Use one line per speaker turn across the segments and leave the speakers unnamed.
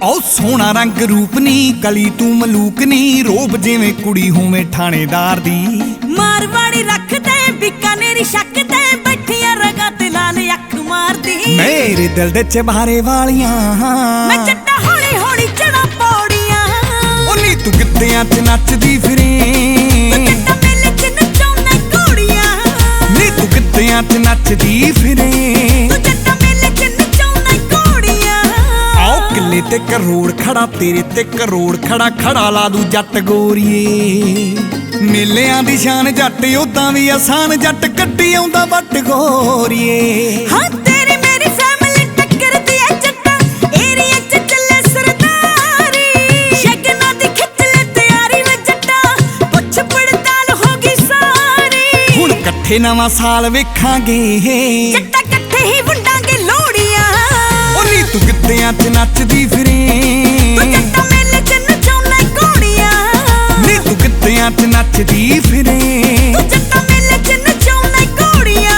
ਉਹ ਸੋਹਣਾ ਰੰਗ ਰੂਪ ਨੀ ਕਲੀ ਤੂੰ ਮਲੂਕ ਨੀ ਰੋਬ ਜਿਵੇਂ ਕੁੜੀ ਹੋਵੇਂ ਥਾਣੇਦਾਰ ਦੀ
ਮਾਰਵਾੜੀ ਰੱਖਦੇ ਬੀਕਾਨੇਰੀ ਸ਼ੱਕਦੇ ਬੈਠੀਆਂ ਰਗਾਂ ਤੇ ਲਾਲ ਅੱਖ ਮਾਰਦੀ
ਮੇਰੇ ਦਿਲ ਦੇ ਚਬਾਰੇ ਵਾਲੀਆਂ
ਮੈਂ ਚੱਟਾ ਹੌਲੀ ਹੌਲੀ ਚੜਾ ਪੌੜੀਆਂ
ਉਹ ਨੀ ਤੂੰ ਗਿੱਧਿਆਂ 'ਚ ਨੱਚਦੀ ਫਿਰੇ
ਤੂੰ ਚੱਟਾ ਮੇਲੇ 'ਚ ਨਚਾਉਣਾ ਘੋੜੀਆਂ
ਨੀ ਤੂੰ ਗਿੱਧਿਆਂ 'ਚ ਨੱਚਦੀ ਫਿਰੇ
ਤੂੰ ਚੱਟਾ ਮੇਲੇ 'ਚ ਨਚਾਉਣਾ ਘੋੜੀਆਂ
ਆਓ ਕਿੱਲੇ ਤੇ ਕਰੋੜ ਖੜਾ ਤੇਰੇ ਤੇ ਕਰੋੜ ਖੜਾ ਖੜਾ ਲਾ ਦੂ ਜੱਟ ਗੋਰੀਏ ਮੇਲਿਆਂ ਦੀ ਸ਼ਾਨ ਜੱਟ ਉਦਾਂ ਵੀ ਆਸਾਨ ਜੱਟ ਕੱਢੀ ਆਉਂਦਾ ਵੱਟ ਗੋਰੀਏ
ਹਾਂ ਤੇਰੀ ਮੇਰੀ ਫੈਮਿਲੀ ਟੱਕਰਦੀ ਐ ਜੱਟਾਂ ਏਰੀਆ 'ਚ ਚੱਲੇ ਸਰਦਾਰੀ ਸ਼ਗਨਾਂ ਦੀ ਖਿੱਚ ਲੈ ਤਿਆਰੀ ਵੇ ਜੱਟਾਂ ਪੁੱਛ ਪੜਤਾਲ ਹੋ ਗਈ ਸਾਰੀ
ਹੁਣ ਇਕੱਠੇ ਨਵਾਂ ਸਾਲ ਵੇਖਾਂਗੇ
ਜੱਟਾਂ ਇਕੱਠੇ ਹੀ ਵੰਡਾਂਗੇ ਲੋੜੀਆਂ
ਉਹ ਨੀ ਤੂੰ ਗਿੱਧਿਆਂ 'ਚ ਨੱਚਦੀ ਫਿਰੇ
ਤੂੰ ਜੱਟਾਂ ਮੇਲੇ 'ਚ ਨਚਾਉਣਾ ਘੋੜੀਆਂ
ਨੀ ਤੂੰ ਗਿੱਧਿਆਂ 'ਚ ਨੱਚਦੀ ਫਿਰੇ
ਤੂੰ ਜੱਟਾਂ ਮੇਲੇ 'ਚ ਨਚਾਉਣਾ ਘੋੜੀਆਂ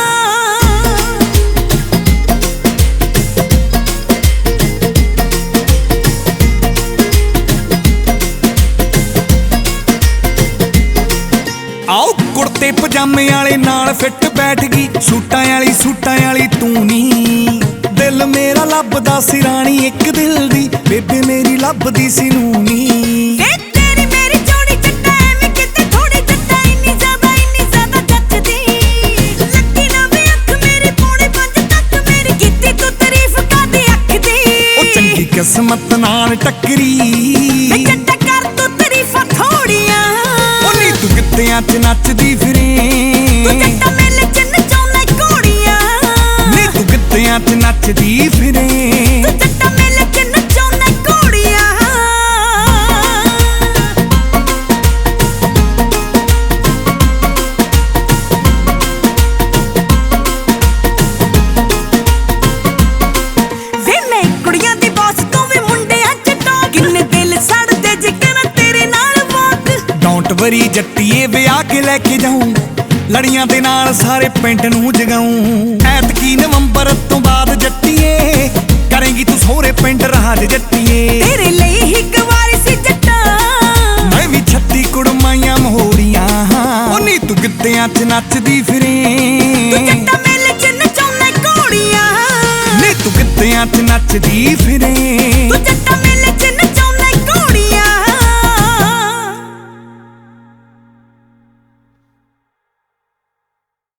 ਆਓ ਕੁੜਤੇ ਪਜਾਮੇ ਵਾਲੇ ਨਾਲ ਫਿੱਟ ਬੈਠ ਗਈ ਸੂਟਾਂ ਵਾਲੀ ਤੂੰ ਨੀ ਦਿਲ ਮੇਰਾ ਲੱਭਦਾ ਸੀ ਰਾਣੀ ਇੱਕ ਦਿਲ ਦੀ ਬੇਬੇ ਮੇਰੀ ਲੱਭਦੀ ਸੀ ਨੂਨੀ
ਵੇ ਤੇਰੀ ਮੇਰੀ ਜੋੜੀ ਜੱਟਾਂ ਐਵੇਂ ਕਿਤੇ ਥੋੜੀ ਜੱਟਾਂ ਇੰਨੀ ਜ਼ਿਆਦਾ ਜੱਚਦੀ ਲੱਗੀ ਨਾ ਵੇ ਅੱਖ ਮੇਰੀ ਪੌਣੇ 5 ਤੱਕ ਮੇਰੀ ਕੀਤੀ ਤੂੰ ਤਾਰੀਫ ਕਾਦੀ ਅੱਖ ਦੀ
ਉਹ ਚੰਗੀ ਕਿਸਮਤ ਨਾਲ ਟੱਕਰੀ
ਵੇ ਜੱਟਾਂ ਕਰ ਤੂੰ ਤਾਰੀਫਾਂ ਥੋੜੀਆਂ
ਉਹ ਨੀ ਤੂੰ ਗਿੱਧਿਆਂ 'ਚ ਨੱਚਦੀ ਫਿਰੇ
ਤੂੰ ਜੱਟਾਂ ਮੇਲੇ 'ਚ ਨਚਾਉਣਾ ਘੋੜੀਆਂ
ਨੀ ਤੂੰ ਗਿੱਧਿਆਂ 'ਚ ਨੱਚਦੀ ਫਿਰੇ
ਤੂੰ ਜੱਟਾਂ ਮੇਲੇ 'ਚ ਨਚਾਉਣਾ ਘੋੜੀਆਂ ਵੇ ਮੈਂ ਕੁੜੀਆਂ ਦੀ ਬੌਸ ਤੂੰ ਵੀ ਮੁੰਡਿਆਂ 'ਚ ਟੋਕ ਕਿੰਨੇ ਦਿਲ ਸੜਦੇ ਜਿਕਰ ਤੇਰੇ ਨਾਲ ਵਾਕ
ਡੋਂਟ ਵਰੀ ਜੱਟੀਏ ਵਿਆਹ ਕੇ ਲੈ ਕੇ ਜਾਊਂ ਲੜੀਆਂ ਦੇ ਨਾਲ ਸਾਰੇ ਪਿੰਡ ਨੂੰ ਜਗਾਊਂ ਐਤਕੀ ਨਵੰਬਰ ਤੋਂ ਬਾਅਦ ਜੱਟੀਏ ਕਰੇਂਗੀ ਤੂੰ ਸਹੁਰੇ ਪਿੰਡ ਰਾਜ ਜੱਟੀਏ
ਤੇਰੇ ਲਈ ਹੀ ਗਵਾਰੀ ਸੀ ਜੱਟਾਂ
ਮੈਂ ਵੀ 36 ਕੁੜਮਾਈਆਂ ਮੋਹਰੀਆਂ ਉਹ ਨੀ ਤੂੰ ਗਿੱਧਿਆਂ 'ਚ ਨੱਚਦੀ